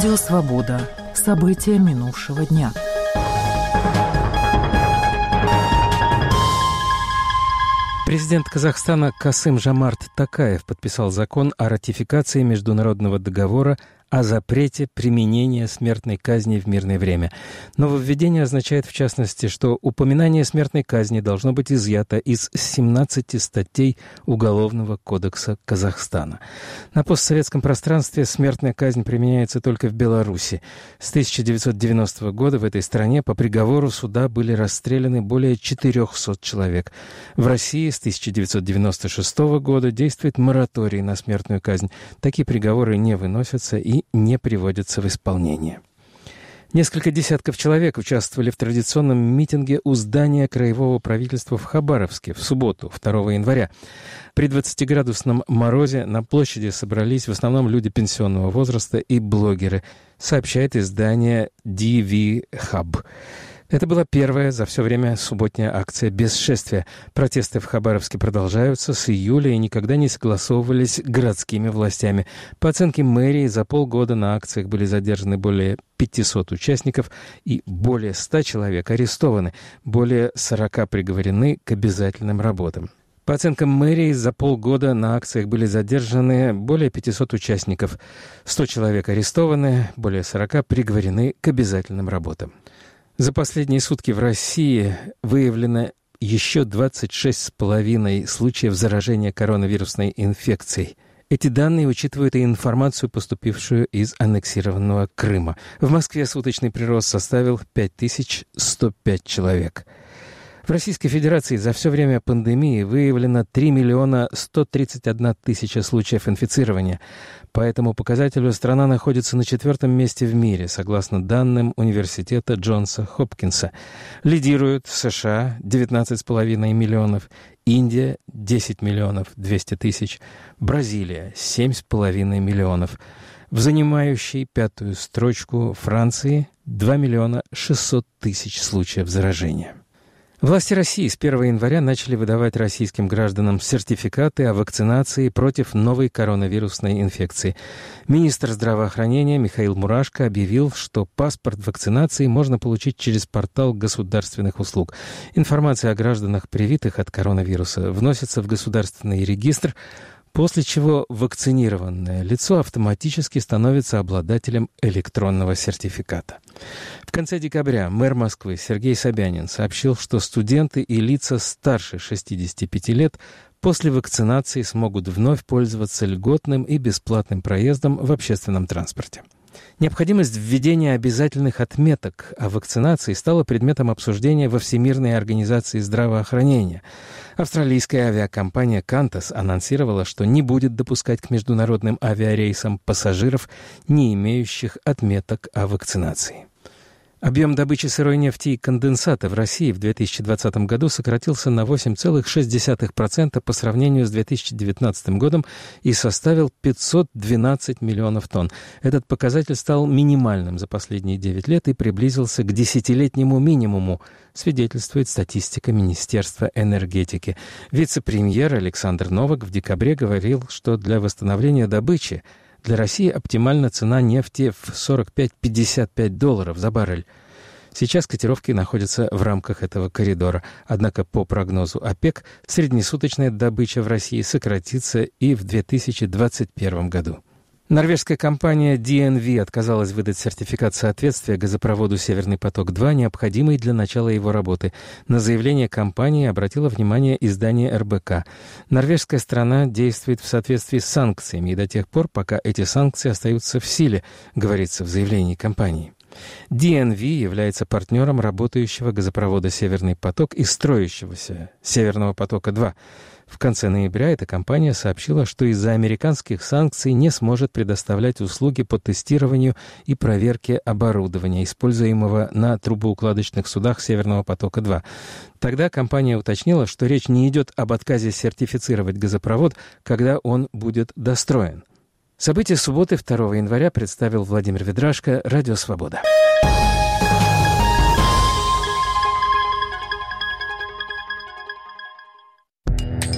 Радио «Свобода». События минувшего дня. Президент Казахстана Касым-Жомарт Токаев подписал закон о ратификации международного договора о запрете применения смертной казни в мирное время. Нововведение означает, в частности, что упоминание смертной казни должно быть изъято из 17 статей Уголовного кодекса Казахстана. На постсоветском пространстве смертная казнь применяется только в Беларуси. С 1990 года в этой стране по приговору суда были расстреляны более 400 человек. В России с 1996 года действует мораторий на смертную казнь. Такие приговоры не выносятся и не приводятся в исполнение. Несколько десятков человек участвовали в традиционном митинге у здания краевого правительства в Хабаровске в субботу, 2 января. При 20-градусном морозе на площади собрались в основном люди пенсионного возраста и блогеры, сообщает издание DV Hub. Это была первая за все время субботняя акция без шествия. Протесты в Хабаровске продолжаются с июля и никогда не согласовывались городскими властями. По оценке мэрии, за полгода на акциях были задержаны более 500 участников и более 100 человек арестованы, более 40 приговорены к обязательным работам. По оценкам мэрии, за полгода на акциях были задержаны более 500 участников, 100 человек арестованы, более 40 приговорены к обязательным работам. За последние сутки в России выявлено еще 26,5 случаев заражения коронавирусной инфекцией. Эти данные учитывают и информацию, поступившую из аннексированного Крыма. В Москве суточный прирост составил 5105 человек. В Российской Федерации за все время пандемии выявлено 3 131 000 случаев инфицирования. По этому показателю страна находится на 4-м месте в мире, согласно данным университета Джонса Хопкинса. Лидируют США 19,5 миллионов, Индия 10 200 000, Бразилия 7,5 миллионов. В занимающей 5-ю строчку Франции 2 600 000 случаев заражения. Власти России с 1 января начали выдавать российским гражданам сертификаты о вакцинации против новой коронавирусной инфекции. Министр здравоохранения Михаил Мурашко объявил, что паспорт вакцинации можно получить через портал государственных услуг. Информация о гражданах, привитых от коронавируса, вносится в государственный регистр, после чего вакцинированное лицо автоматически становится обладателем электронного сертификата. В конце декабря мэр Москвы Сергей Собянин сообщил, что студенты и лица старше 65 лет после вакцинации смогут вновь пользоваться льготным и бесплатным проездом в общественном транспорте. Необходимость введения обязательных отметок о вакцинации стала предметом обсуждения во Всемирной организации здравоохранения. Австралийская авиакомпания Qantas анонсировала, что не будет допускать к международным авиарейсам пассажиров, не имеющих отметок о вакцинации. Объем добычи сырой нефти и конденсата в России в 2020 году сократился на 8,6% по сравнению с 2019 годом и составил 512 миллионов тонн. Этот показатель стал минимальным за последние 9 лет и приблизился к десятилетнему минимуму, свидетельствует статистика Министерства энергетики. Вице-премьер Александр Новак в декабре говорил, что для восстановления добычи для России оптимальна цена нефти в $45-55 за баррель. Сейчас котировки находятся в рамках этого коридора. Однако, по прогнозу ОПЕК, среднесуточная добыча в России сократится и в 2021 году. Норвежская компания DNV отказалась выдать сертификат соответствия газопроводу «Северный поток-2», необходимый для начала его работы. На заявление компании обратило внимание издание РБК. Норвежская страна действует в соответствии с санкциями и до тех пор, пока эти санкции остаются в силе, говорится в заявлении компании. DNV является партнером работающего газопровода «Северный поток» и строящегося «Северного потока-2». В конце ноября эта компания сообщила, что из-за американских санкций не сможет предоставлять услуги по тестированию и проверке оборудования, используемого на трубоукладочных судах «Северного потока-2». Тогда компания уточнила, что речь не идет об отказе сертифицировать газопровод, когда он будет достроен. События субботы 2 января представил Владимир Ведрашко, Радио «Свобода».